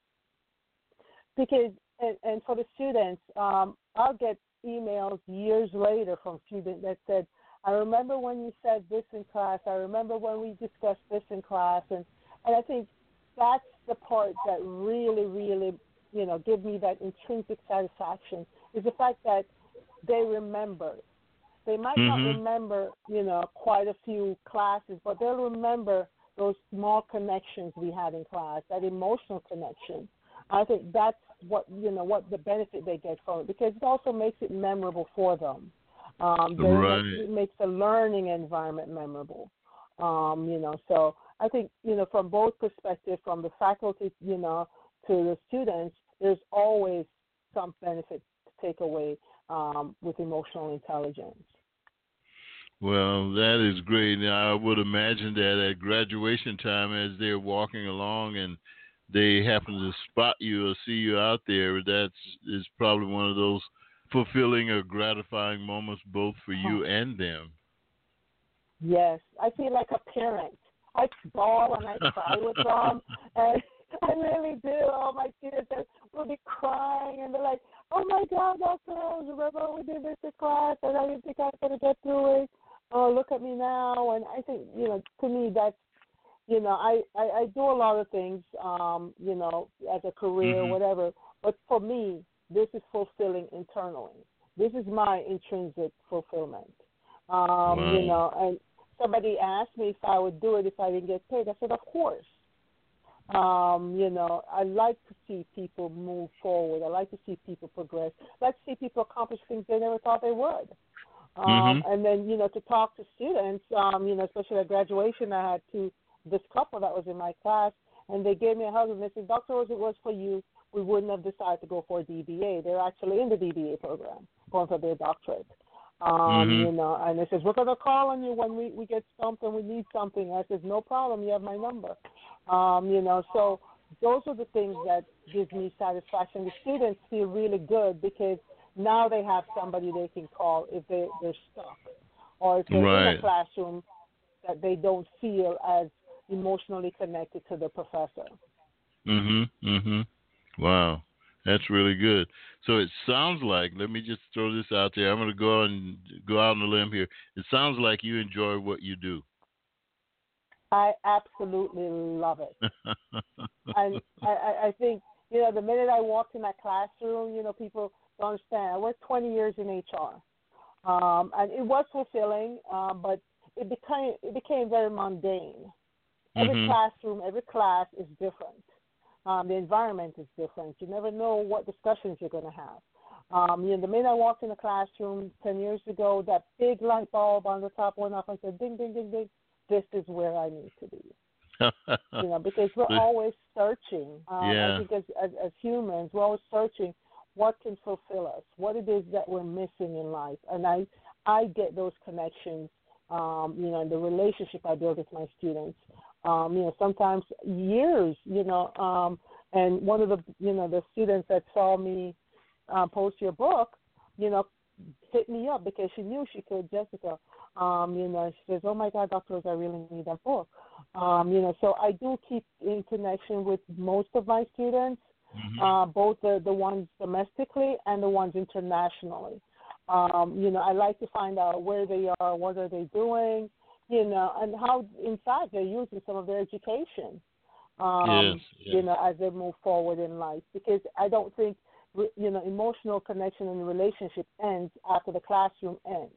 Because and, and for the students, um, I'll get emails years later from students that said, "I remember when you said this in class. I remember when we discussed this in class." And and I think that's the part that really, really, you know, give me that intrinsic satisfaction, is the fact that they remember. They might not Mm-hmm. remember, you know, quite a few classes, but they'll remember those small connections we had in class, that emotional connection. I think that's what, you know, what the benefit they get from it, because it also makes it memorable for them. Um, they Right. make, it makes the learning environment memorable. Um, you know, so I think, you know, from both perspectives, from the faculty, you know, to the students, there's always some benefit to take away um, with emotional intelligence. Well, that is great. Now, I would imagine that at graduation time, as they're walking along and they happen to spot you or see you out there, that's is probably one of those fulfilling or gratifying moments both for you and them. Yes, I feel like a parent. I bawl and I cry with them, and I really do. All my kids will be crying, and they're like, "Oh my God, Doctor Rose, remember we did this in class, and I didn't think I was going to get through it. Oh, look at me now." And I think, you know, to me, that's, you know, I, I, I do a lot of things, um, you know, as a career, Mm-hmm. whatever. But for me, this is fulfilling internally. This is my intrinsic fulfillment. Um, Wow. you know, and somebody asked me if I would do it if I didn't get paid. I said, of course. Um, you know, I like to see people move forward. I like to see people progress. I like to see people accomplish things they never thought they would. Um, Mm-hmm. and then, you know, to talk to students, um, you know, especially at graduation, I had two, this couple that was in my class, and they gave me a hug and they said, "Doctor Rose, it was for you. We wouldn't have decided to go for a D B A. They're actually in the D B A program, going for their doctorate." Um, Mm-hmm. you know, and they says, "We're going to call on you when we, we get something, we need something." I says, "No problem, you have my number." Um, you know, so those are the things that gives me satisfaction. The students feel really good because now they have somebody they can call if they, they're stuck, or if they're in a Right. classroom that they don't feel as emotionally connected to the professor. Mm-hmm. Mm-hmm. Wow. That's really good. So it sounds like, let me just throw this out there. I'm going to go and go out on a limb here. It sounds like you enjoy what you do. I absolutely love it. And I, I, I think, you know, the minute I walked in that classroom, you know, people don't understand. I worked twenty years in H R, um, and it was fulfilling, um, but it became it became very mundane. Every Mm-hmm. classroom, every class is different. Um, the environment is different. You never know what discussions you're going to have. Um, you know, the minute I walked in the classroom ten years ago, that big light bulb on the top went off and said, "Ding, ding, ding, ding. This is where I need to be." You know, because we're always searching. Um, I yeah. think as, as as humans, we're always searching what can fulfill us, what it is that we're missing in life, and I I get those connections. Um, you know, in the relationship I build with my students. Um, you know, sometimes years. You know, um, and one of the you know the students that saw me uh, post your book, you know, hit me up because she knew she could, Jessica. Um, you know, she says, "Oh my God, Doctor Rose, I really need that book." Um, you know, so I do keep in connection with most of my students, Mm-hmm. uh, both the, the ones domestically and the ones internationally. Um, you know, I like to find out where they are, what are they doing, you know, and how, in fact, they're using some of their education, Yes, um, yes. you know, as they move forward in life. Because I don't think, you know, emotional connection in the relationship ends after the classroom ends.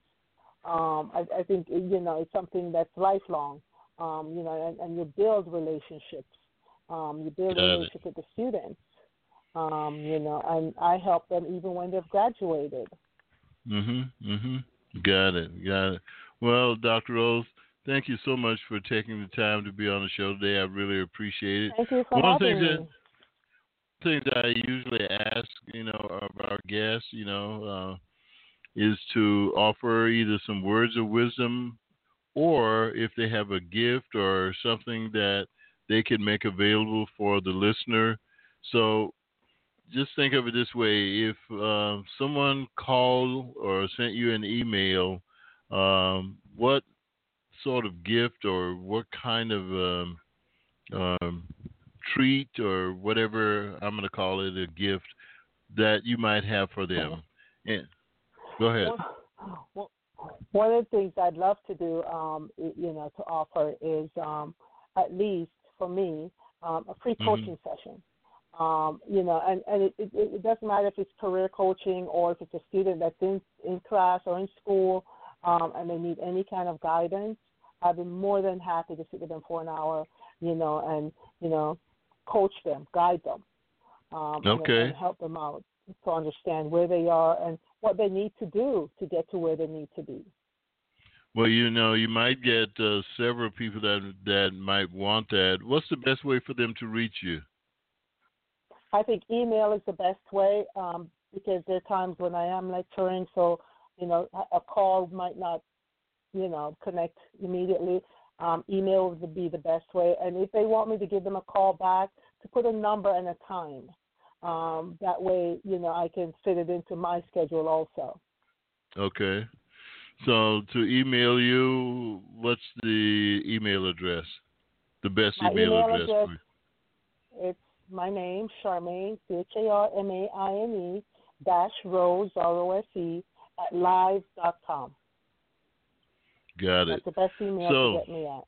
Um, I, I think, you know, it's something that's lifelong, um, you know, and, and you build relationships. Um, you build a Got it. relationship with the students, um, you know, and I help them even when they've graduated. Mhm, mhm. Got it, got it. Well, Doctor Rose, thank you so much for taking the time to be on the show today. I really appreciate it. Thank you for One of the things having that me. things that I usually ask, you know, of our guests, you know, uh, is to offer either some words of wisdom or if they have a gift or something that they can make available for the listener. So just think of it this way: if uh, someone called or sent you an email, um, what sort of gift or what kind of um, um, treat or whatever I'm going to call it, a gift that you might have for them? Yeah. Go ahead. One, well, one of the things I'd love to do, um, you know, to offer is um, at least for me um, a free Mm-hmm. coaching session. Um, you know, and, and it, it, it doesn't matter if it's career coaching or if it's a student that's in, in class or in school um, and they need any kind of guidance. I'd be more than happy to sit with them for an hour, you know, and, you know, coach them, guide them, um, and, Okay. and help them out to understand where they are and what they need to do to get to where they need to be. Well, you know, you might get uh, several people that that might want that. What's the best way for them to reach you? I think email is the best way um, because there are times when I am lecturing, so, you know, a a call might not, you know, connect immediately. Um, email would be the best way. And if they want me to give them a call back, to put a number and a time. Um, that way, you know, I can fit it into my schedule also. Okay. So to email you, what's the email address? The best My email email address address, for you? it's my name, Charmaine, C H A R M A I N E, dash Rose, R O S E, at live dot com. Got it. That's the best email to So, get me at.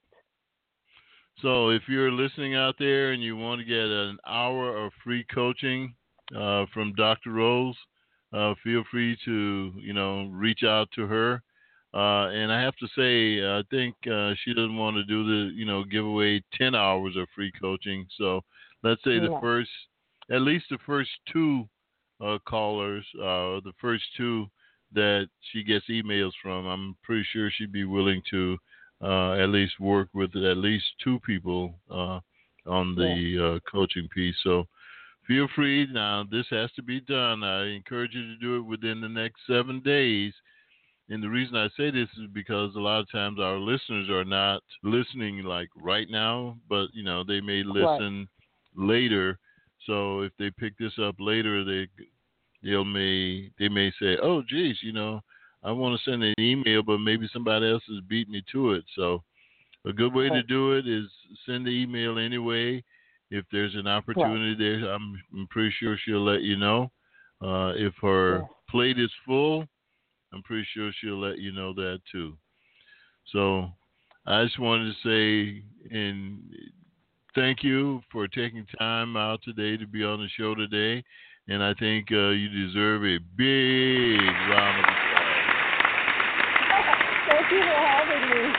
so if you're listening out there and you want to get an hour of free coaching uh, from Doctor Rose, uh, feel free to you know reach out to her. Uh, and I have to say, I think uh, she doesn't want to do the you know give away ten hours of free coaching. So let's say the No. first, at least the first two uh, callers, uh, the first two that she gets emails from, I'm pretty sure she'd be willing to uh, at least work with at least two people uh, on Yeah. the uh, coaching piece. So feel free. Now, this has to be done. I encourage you to do it within the next seven days. And the reason I say this is because a lot of times our listeners are not listening like right now, but you know they may Right. listen later. So if they pick this up later, they they'll may they may say, "Oh, geez, you know, I want to send an email, but maybe somebody else has beat me to it." So a good way to Right. do it is send the email anyway. If there's an Right. opportunity there, I'm, I'm pretty sure she'll let you know. Uh, if her Yes. plate is full, I'm pretty sure she'll let you know that too. So I just wanted to say and thank you for taking time out today to be on the show today. And I think uh, you deserve a big round of Thank you for having me.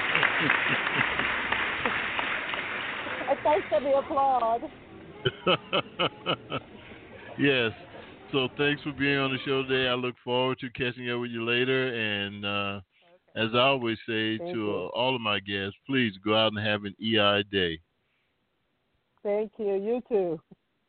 And thanks for the applaud. applause. Yes. So thanks for being on the show today. I look forward to catching up with you later. And uh, as I always say Thank to uh, you. all of my guests, please go out and have an E I day. Thank you. You too.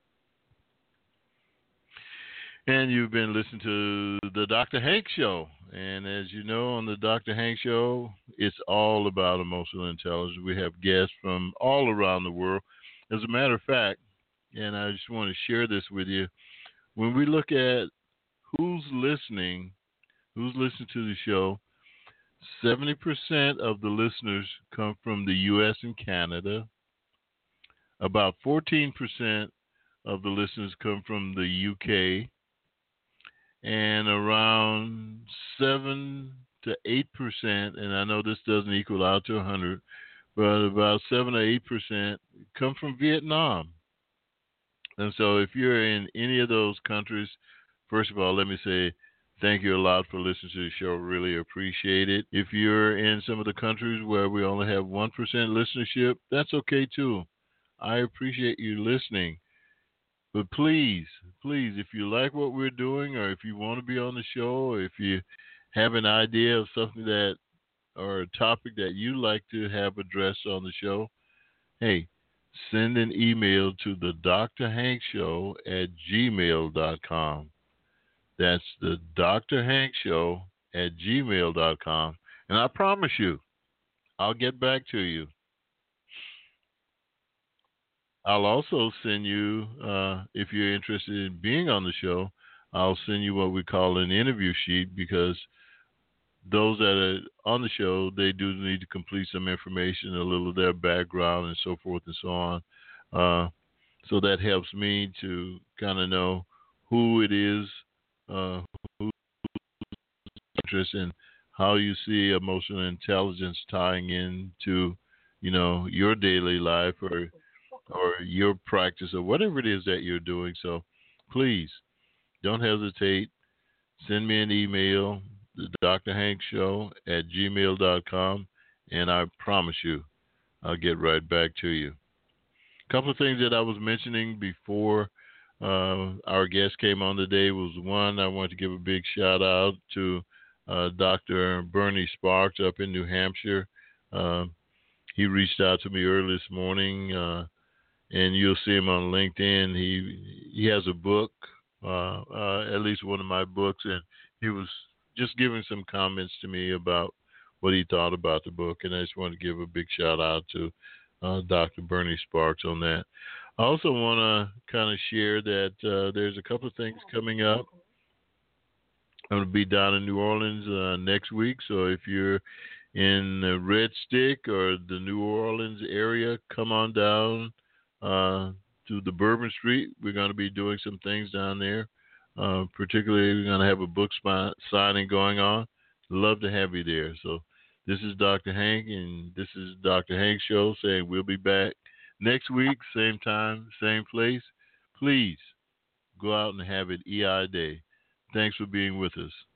And you've been listening to the Doctor Hank Show. And as you know, on the Doctor Hank Show, it's all about emotional intelligence. We have guests from all around the world. As a matter of fact, and I just want to share this with you, when we look at who's listening, who's listening to the show, seventy percent of the listeners come from the U S and Canada. About fourteen percent of the listeners come from the U K. And around seven to eight percent, and I know this doesn't equal out to one hundred, but about seven or eight percent come from Vietnam. And so if you're in any of those countries, first of all, let me say thank you a lot for listening to the show. Really appreciate it. If you're in some of the countries where we only have one percent listenership, that's okay too. I appreciate you listening. But please, please, if you like what we're doing, or if you want to be on the show, or if you have an idea of something that, or a topic that you like to have addressed on the show, hey, send an email to the Doctor Hank Show at gmail dot com. That's the Doctor Hank Show at gmail dot com. And I promise you, I'll get back to you. I'll also send you, uh, if you're interested in being on the show, I'll send you what we call an interview sheet, because those that are on the show, they do need to complete some information, a little of their background and so forth and so on. Uh, so that helps me to kind of know who it is, uh, who's interested, and how you see emotional intelligence tying into, you know, your daily life, or or your practice, or whatever it is that you're doing. So please don't hesitate. Send me an email, the Doctor Hank Show at gmail dot com, and I promise you I'll get right back to you. A couple of things that I was mentioning before uh, our guest came on today was, one, I want to give a big shout out to uh, Doctor Bernie Sparks up in New Hampshire. Uh, he reached out to me early this morning. Uh, And you'll see him on LinkedIn. He he has a book, uh, uh, at least one of my books, and he was just giving some comments to me about what he thought about the book. And I just want to give a big shout out to uh, Doctor Bernie Sparks on that. I also want to kind of share that uh, there's a couple of things coming up. I'm going to be down in New Orleans uh, next week, so if you're in the Red Stick or the New Orleans area, come on down Uh, to the Bourbon Street. We're going to be doing some things down there. Uh, particularly, we're going to have a book spot signing going on. Love to have you there. So this is Doctor Hank, and this is Doctor Hank Show saying we'll be back next week, same time, same place. Please go out and have an E I day. Thanks for being with us.